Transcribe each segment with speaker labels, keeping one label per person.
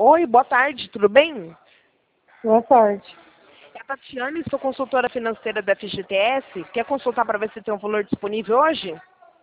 Speaker 1: Oi, boa tarde, tudo bem?
Speaker 2: Boa tarde.
Speaker 1: É a Tatiane, sou consultora financeira da FGTS. Quer consultar para ver se tem um valor disponível hoje?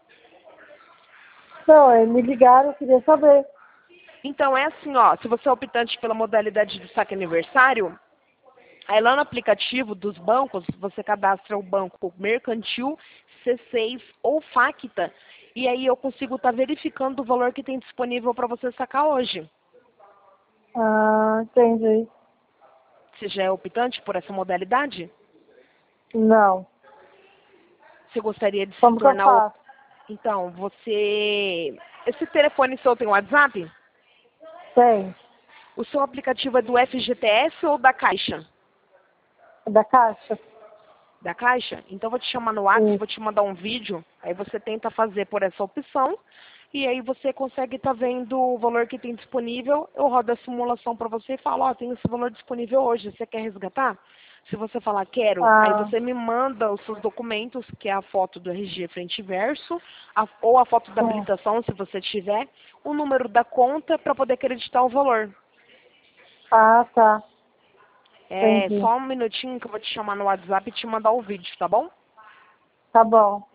Speaker 2: Não, me ligaram, eu queria saber.
Speaker 1: Então é assim, ó, se você é optante pela modalidade de saque aniversário, aí lá no aplicativo dos bancos, você cadastra o banco Mercantil, C6 ou Facta, e aí eu consigo estar verificando o valor que tem disponível para você sacar hoje.
Speaker 2: Ah, entendi.
Speaker 1: Você já é optante por essa modalidade?
Speaker 2: Não.
Speaker 1: Você gostaria de se
Speaker 2: Como que eu
Speaker 1: tornar
Speaker 2: faço?
Speaker 1: Então, você... Esse telefone seu tem WhatsApp?
Speaker 2: Tem.
Speaker 1: O seu aplicativo é do FGTS ou da Caixa?
Speaker 2: É da Caixa?
Speaker 1: Da Caixa? Então, eu vou te chamar no WhatsApp,
Speaker 2: Sim.
Speaker 1: vou te mandar um vídeo, aí você tenta fazer por essa opção, e aí você consegue estar vendo o valor que tem disponível, eu rodo a simulação para você e falo, ó, tem esse valor disponível hoje, você quer resgatar? Se você falar quero, aí
Speaker 2: Ah,
Speaker 1: você me manda os seus documentos, que é a foto do RG frente e verso, ou a foto da
Speaker 2: sim.
Speaker 1: habilitação, se você tiver, o número da conta para poder acreditar o valor.
Speaker 2: Ah, tá.
Speaker 1: É
Speaker 2: Entendi.
Speaker 1: só um minutinho que eu vou te chamar no WhatsApp e te mandar o vídeo, tá bom?
Speaker 2: Tá bom.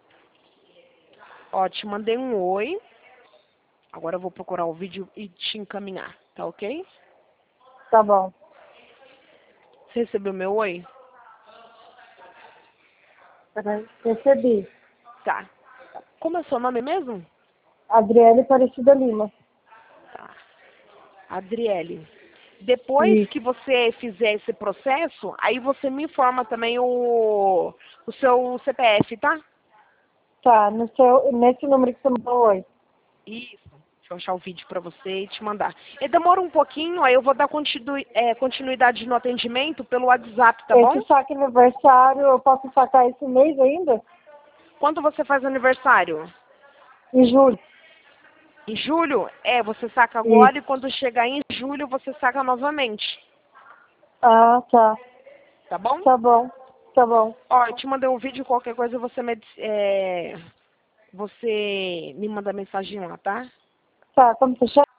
Speaker 1: Ó, te mandei um oi. Agora eu vou procurar o vídeo e te encaminhar, tá ok?
Speaker 2: Tá bom.
Speaker 1: Você recebeu meu oi?
Speaker 2: Peraí. Recebi.
Speaker 1: Tá. Como é seu nome mesmo?
Speaker 2: Adriele Aparecida Lima.
Speaker 1: Tá. Adriele. Depois
Speaker 2: Isso.
Speaker 1: que você fizer esse processo, aí você me informa também o seu CPF, tá?
Speaker 2: Tá, nesse número que você mandou oi.
Speaker 1: Isso. Deixa eu achar o vídeo pra você e te mandar. E demora um pouquinho, aí eu vou dar continuidade no atendimento pelo WhatsApp, tá bom?
Speaker 2: Esse saque aniversário, eu posso sacar esse mês ainda?
Speaker 1: Quando você faz aniversário?
Speaker 2: Em julho.
Speaker 1: Em julho? É, você saca agora e
Speaker 2: Isso.
Speaker 1: quando chegar em julho você saca novamente.
Speaker 2: Ah, tá.
Speaker 1: Tá bom?
Speaker 2: Tá bom. Tá bom.
Speaker 1: Ó, eu te mandei um vídeo, qualquer coisa você me manda mensagem lá, tá?
Speaker 2: Tá, como você chama?